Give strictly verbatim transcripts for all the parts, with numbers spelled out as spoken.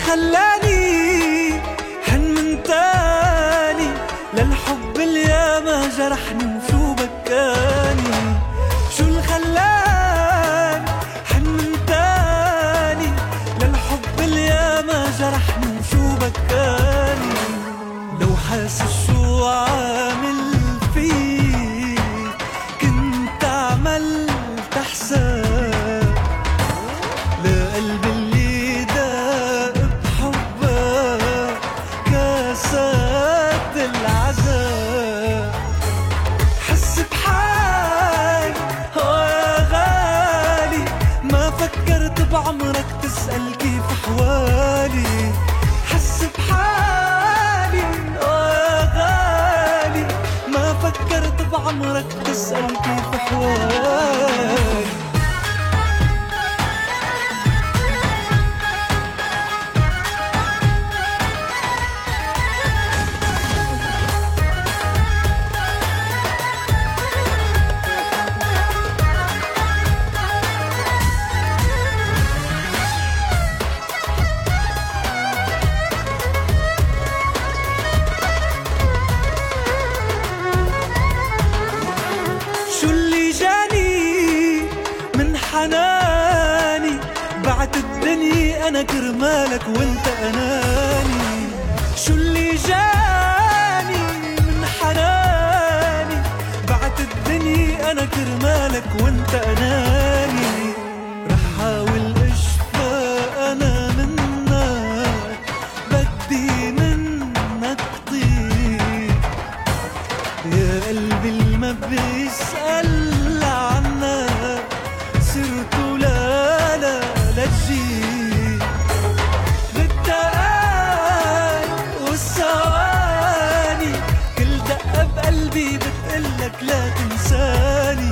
خلاني حن من تاني للحب اللي ياما جرحني وشو بكاني؟ شو اللي خلاني حن من تاني للحب اللي ياما جرحني وشو بكاني؟ لو حاسس شو عامل فيه كنت عملت حساب لقلبي اللي داق بحبك كاسات العذاب. حس بحالي يا غالي ما فكرت بعمرك تسأل كيف أحوالي. حس بحالي يا غالي ما فكرت بعمرك تسأل كيف أحوالي. شو اللي جاني من حناني بعت الدنيا أنا كرمالك وانت أناني. شو اللي جاني من حناني بعت الدنيا أنا كرمالك وانت أناني. رح حاول أشفى أنا منك بدي منك طيب يا قلبي اللي ما بيسأل عنك صرت لا لا لا تجيب. بالدقايق والثواني كل دقة بقلبي بتقلك لا تنساني.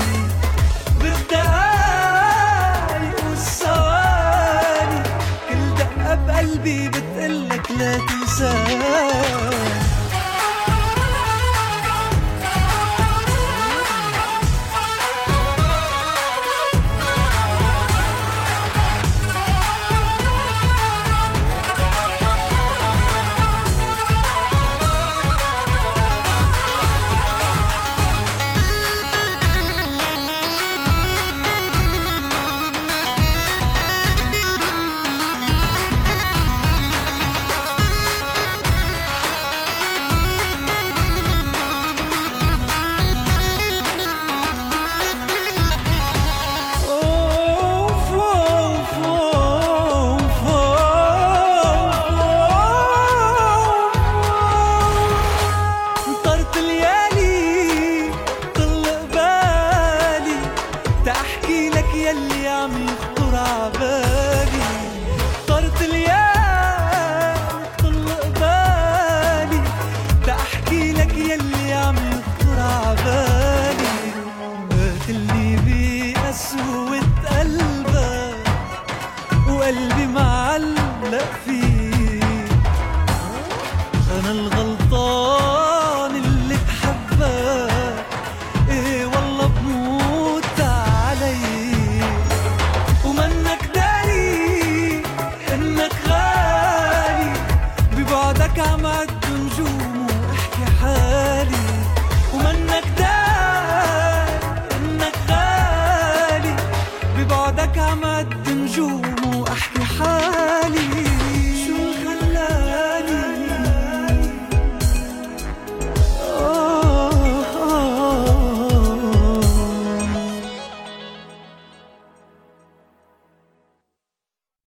بالدقايق والثواني كل دقة بقلبي بتقلك لا تنساني. احكي لك يلي عم يخطر عبالي. طرت الليالي طلق بالي تحكي لك يلي عم يخطر عبالي. قاتلني بقسوة قلبك وقلبي معلق فيك. انا الغلطان اللي بحبك ايه والله بموت ومنك داري انك غالي. ببعدك عم عد نجوم واحكي حالي. ومنك داري انك غالي ببعدك عم عد نجوم